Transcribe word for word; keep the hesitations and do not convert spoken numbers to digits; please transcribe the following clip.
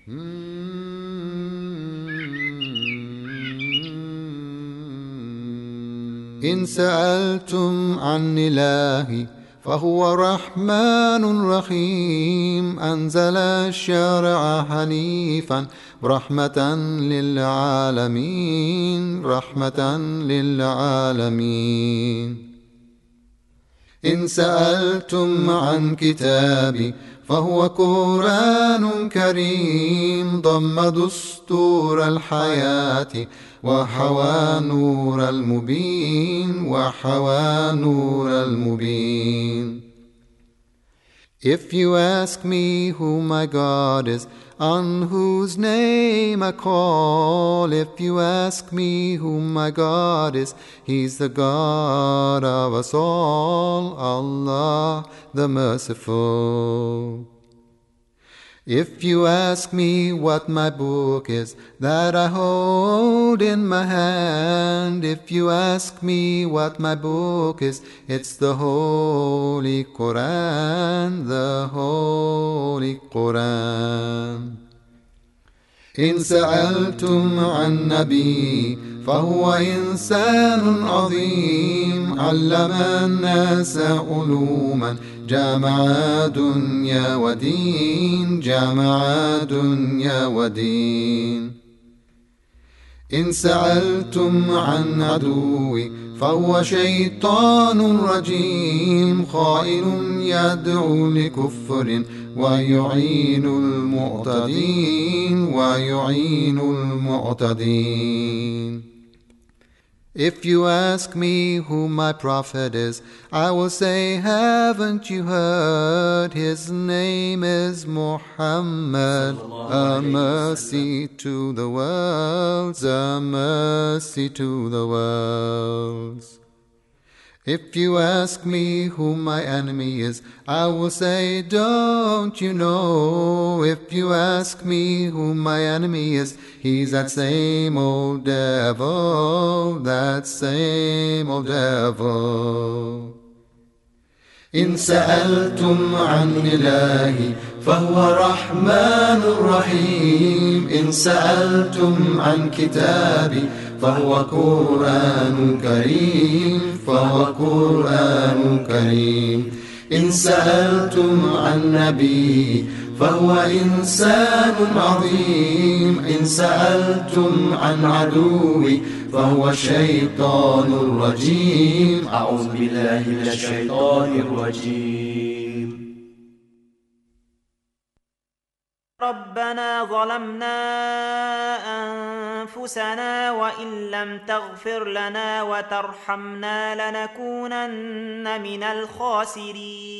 إن سألتم عن إلهي فهو رحمن رحيم، أنزل الشرع حنيفا رحمة للعالمين، رحمة للعالمين. إن سألتم عن كتابي فهو قرآن كريم، ضم دستور الحياة وحوى نور المبين، وحوى نور المبين. If you ask me who my God is, on whose name I call, if you ask me who my God is, He's the God of us all, Allah the Merciful. If you ask me what my book is that I hold in my hand, if you ask me what my book is, it's the Holy Quran, the Holy Quran. إن سألتم عن نبي فهو إنسان عظيم، علم الناس علوما جامع دنيا ودين، جامع دنيا ودين. إن سألتم عن عدوي فهو شيطان رجيم، خائن يدعو لكفر ويعين المعتدين، ويعين المعتدين. If you ask me who my prophet is, I will say, haven't you heard? His name is Muhammad, a mercy to the worlds, a mercy to the worlds. If you ask me who my enemy is, I will say, don't you know? If you ask me who my enemy is, he's that same old devil, that same old devil. إن سألتم عن إلهي فهو رحمن رحيم، إن سألتم عن كتابي فهو قرآن كريم، فهو قرآن كريم. إن سألتم عن نبي فهو إنسان عظيم، إن سألتم عن عدوي فهو الشيطان الرجيم. أعوذ بالله من الشيطان الرجيم. ربنا ظلمنا أنفسنا وإن لم تغفر لنا وترحمنا لنكونن من الخاسرين.